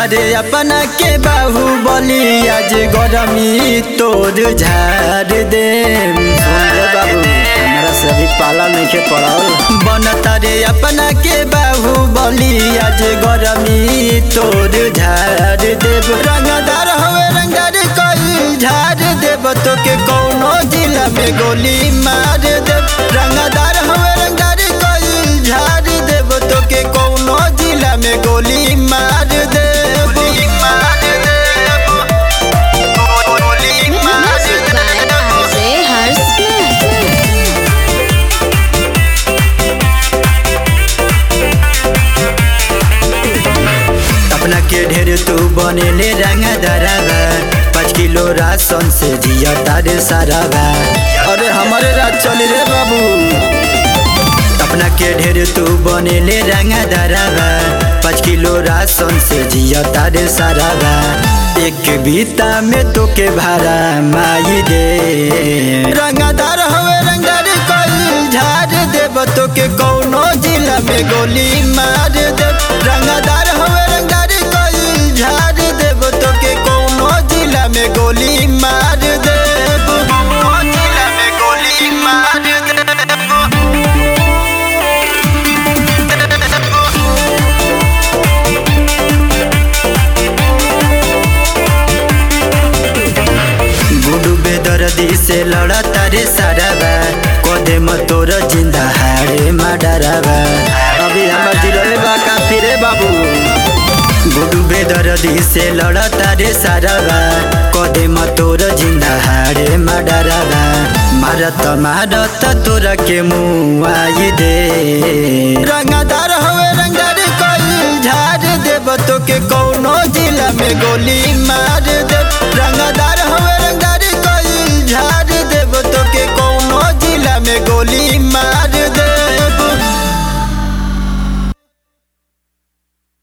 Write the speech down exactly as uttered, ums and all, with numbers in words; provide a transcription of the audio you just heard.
तारे अपना के बाहुबली आज गरमी तोर झाड़ दे बाबू हमारा सभी पाला नहीं के पड़ल बन तारे अपना के बाहुबली आज गरमी तोर झाड़ देव रंगदार हवे रंगदार कई झाड़ देव तो के कौनो जिला में गोली मार देव रंगदार हवे रंगदार कई झाड़ देव तो के कौनो जिला में गोली मार देव अपना के ढेर तू बनेले रंगदारा पाँच किलो राशन से जिया तारे सारा बा अरे हमारे रात चली रे बाबू अपना के ढेर तू बनेले रंगदारा पाँच किलो राशन से जिया तारे सारा बा एक बीता में तो के भाड़ा माई दे रंगदार हवे रंगदार कई झाड़ देव तो के कौनो जिला में गोली मार देव रंगदार हवे रंगदार कई झाड़ देव तो के कौनो जिला में गोली मार देव जिला में गोली मार गुडू बेदर्दी से लड़ा तारे सारा बा कदे म तोर जिंदा हारे माडरा बा अभी हमार दिलवे बा काफी रे बाबू गुडू बेदर्दी से लड़ा तारे सारा बा कदे म तोर जिंदा हारे माडरा बा मारत मारत तोरा के मुआई दे रंगदार हवे रंगदार कई झाड़ देव तो के कौनो जिला में गोली मार देव रंगदार हवे रंगदार कई झाड़ देव तो के कौनो जिला में गोली